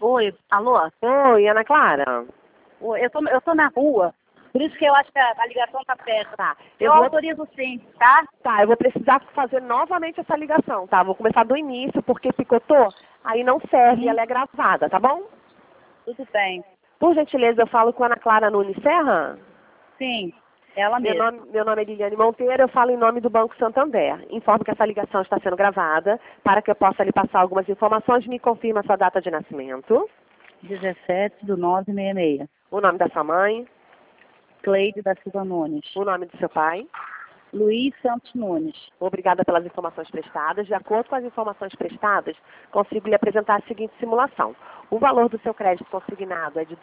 Oi, alô? Oi, Ana Clara. Oi, eu tô na rua, por isso que eu acho que a ligação tá perto. Tá, Eu autorizo sim, tá? Tá, eu vou precisar fazer novamente essa ligação, tá? Vou começar do início, porque picotou, aí não serve, ela é gravada, tá bom? Tudo bem. Por gentileza, eu falo com a Ana Clara Nunes Serra? Sim, ela Meu mesma. nome é Liliane Monteiro, eu falo em nome do Banco Santander. Informo que essa ligação está sendo gravada, para que eu possa lhe passar algumas informações. Me confirma a sua data de nascimento, 17/9/66. o nome da sua mãe, Cleide da Silva Nunes. o nome do seu pai. Luiz Santos Nunes. Obrigada pelas informações prestadas. De acordo com as informações prestadas, consigo lhe apresentar a seguinte simulação. O valor do seu crédito consignado é de R$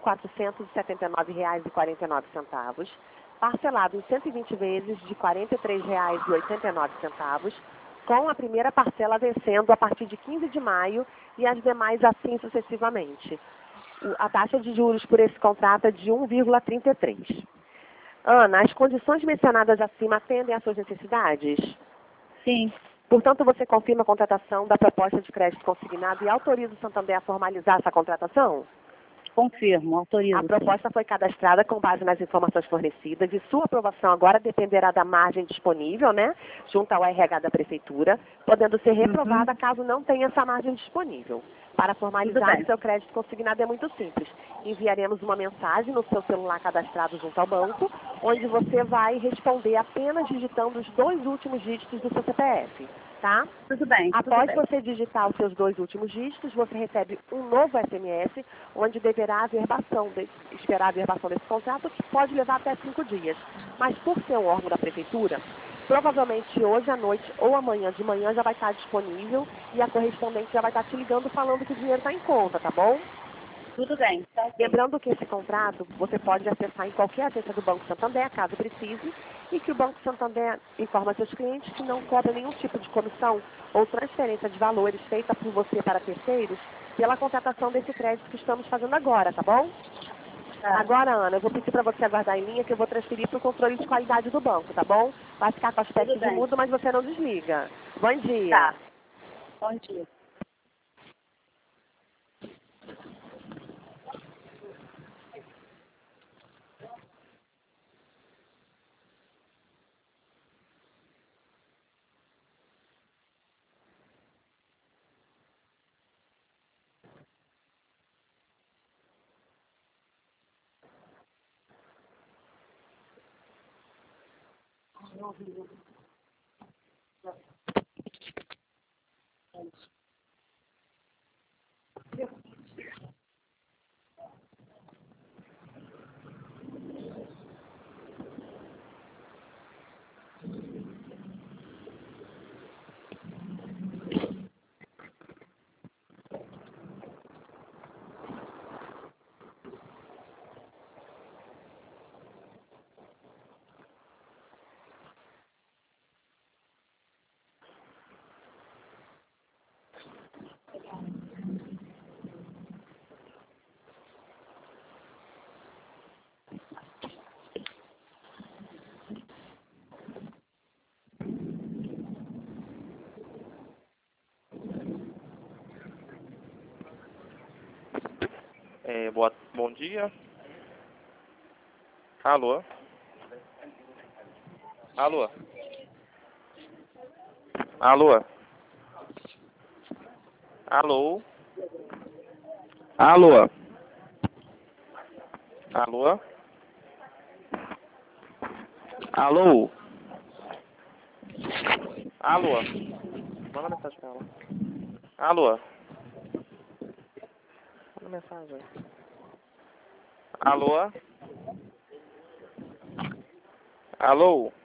2.479,49, parcelado em 120 vezes de R$ 43,89, com a primeira parcela vencendo a partir de 15 de maio e as demais assim sucessivamente. A taxa de juros por esse contrato é de 1,33. Ana, as condições mencionadas acima atendem às suas necessidades? Sim, Portanto, você confirma a contratação da proposta de crédito consignado e autoriza o Santander a formalizar essa contratação? confirmo, A autorizo sim. proposta foi cadastrada com base nas informações fornecidas e sua aprovação agora dependerá da margem disponível, né, junto ao RH da Prefeitura, podendo ser reprovada caso não tenha essa margem disponível. Para formalizar bem. o seu crédito consignado é muito simples. Enviaremos uma mensagem no seu celular cadastrado junto ao banco, onde você vai responder apenas digitando os 2 últimos dígitos do seu CPF, tá? Tudo bem, Após você digitar os seus 2 últimos dígitos, você recebe um novo SMS, onde deverá esperar a averbação desse contrato, que pode levar até 5 dias. Mas por ser um órgão da prefeitura, provavelmente hoje à noite ou amanhã de manhã já vai estar disponível e a correspondente já vai estar te ligando falando que o dinheiro está em conta, tá bom? Tudo bem, tá ok. Lembrando que esse contrato você pode acessar em qualquer agência do Banco Santander, caso precise, e que o Banco Santander informa seus clientes que não cobra nenhum tipo de comissão ou transferência de valores feita por você para terceiros pela contratação desse crédito que estamos fazendo agora, tá bom? Tá. Agora, Ana, eu vou pedir para você aguardar em linha que eu vou transferir para o controle de qualidade do banco, tá bom? Vai ficar com aspecto Tudo de bem. mudo, mas você não desliga. Bom dia. Tá. Bom dia. Bom dia. Alô? Alô? Alô? Alô? Alô? Alô? Alô? Alô? Manda mensagem pra ela. Alô? Manda mensagem. Alô? Alô?